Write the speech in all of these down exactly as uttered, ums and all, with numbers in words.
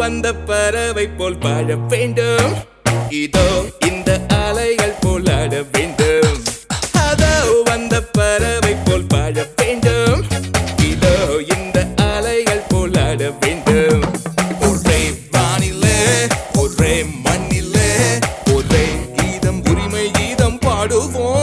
வந்த பறவை போல் வாழ வேண்டும். இதோ இந்த அலைகள் போல் ஆட வேண்டும். அதோ வந்த பறவை போல் வாழ வேண்டும். இதோ இந்த அலைகள் போல் ஆட வேண்டும். ஒரே வானிலே ஒரே மண்ணிலே ஒரே கீதம் உரிமை கீதம் பாடுவோம்.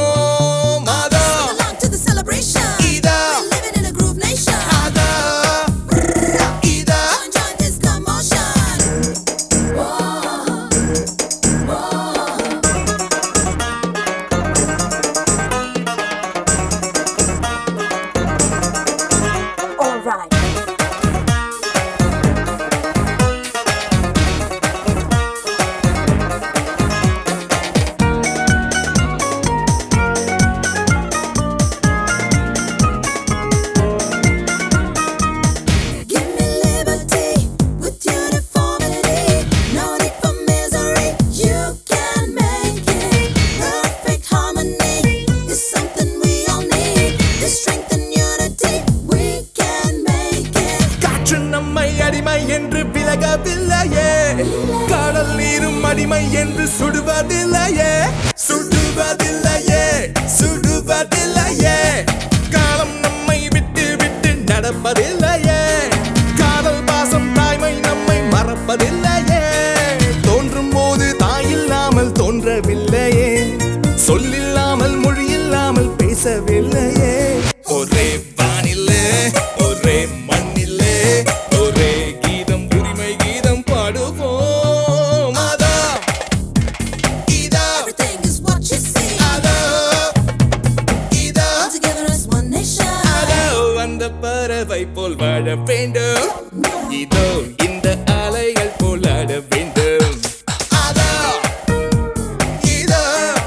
அடிமை என்று விலகவில்லையே, கடல் நீரும் அடிமை என்று சுடுவதில்லையே, சுடுவதில்லையே, சுடுவதில்லையே. காலம் நம்மை விட்டு விட்டு நடப்பதில்லையே, காதல் பாசம் தாய்மை நம்மை மறப்பதில்லையே. தோன்றும் போது தாயில்லாமல் தோன்றவில்லையே, சொல்லில்லாமல் மொழியில்லாமல் பேசவில்லையே. ஒரே வானிலே ஒரே மண்ணிலே ஒரே கீதம் உரிமை கீதம் பாடுவோம். அதோ இதோ everything is what you see. அதோ இதோ all together as one nation. அதோ வந்த பறவை போல் வாழ வேண்டும். இதோ இந்த அலைகள் போல் ஆட வேண்டும். அதோ இதோ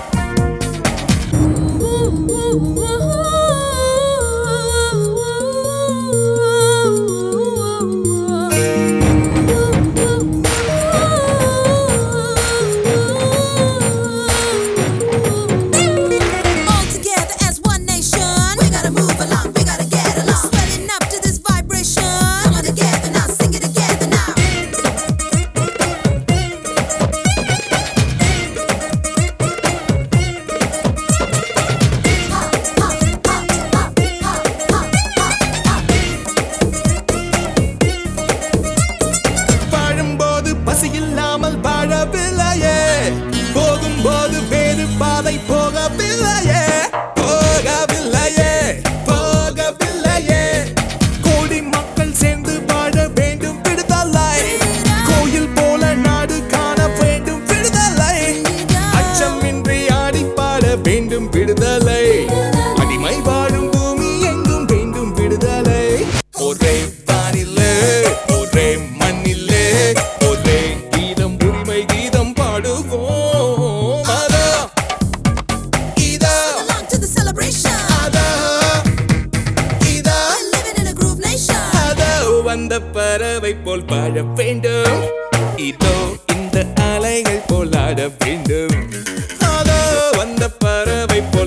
பசியில்லாமல் வாழவில்லையே, போகும்போது வேறு பாதை போகவில்லையே, போகவில்லையே, போகவில்லையே. கோடி மக்கள் சேர்ந்து வாழ வேண்டும் விடுதலை, கோயில் போல நாடு காண வேண்டும் விடுதலை, அச்சமின்றி ஆடி பாட வேண்டும் விடுதலை, அடிமை வாழும் பூமி எங்கும் வேண்டும் விடுதலை. ஒரே வானிலே ஒரே மண்ணிலே ஒரே கீதம் உரிமை கீதம் பாடுவோம். அதோ இதோ belong to the celebration. அதோ இதோ we're living in a groove nation. அதோ வந்த பறவை போல் வாழ வேண்டும். இதோ இந்த அலைகள் போல் ஆட வேண்டும். அதோ வந்த பறவை போல்